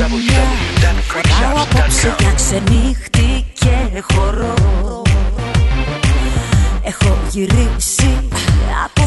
Φοράω απόψε για ξενύχτη και χορό. Έχω γυρίσει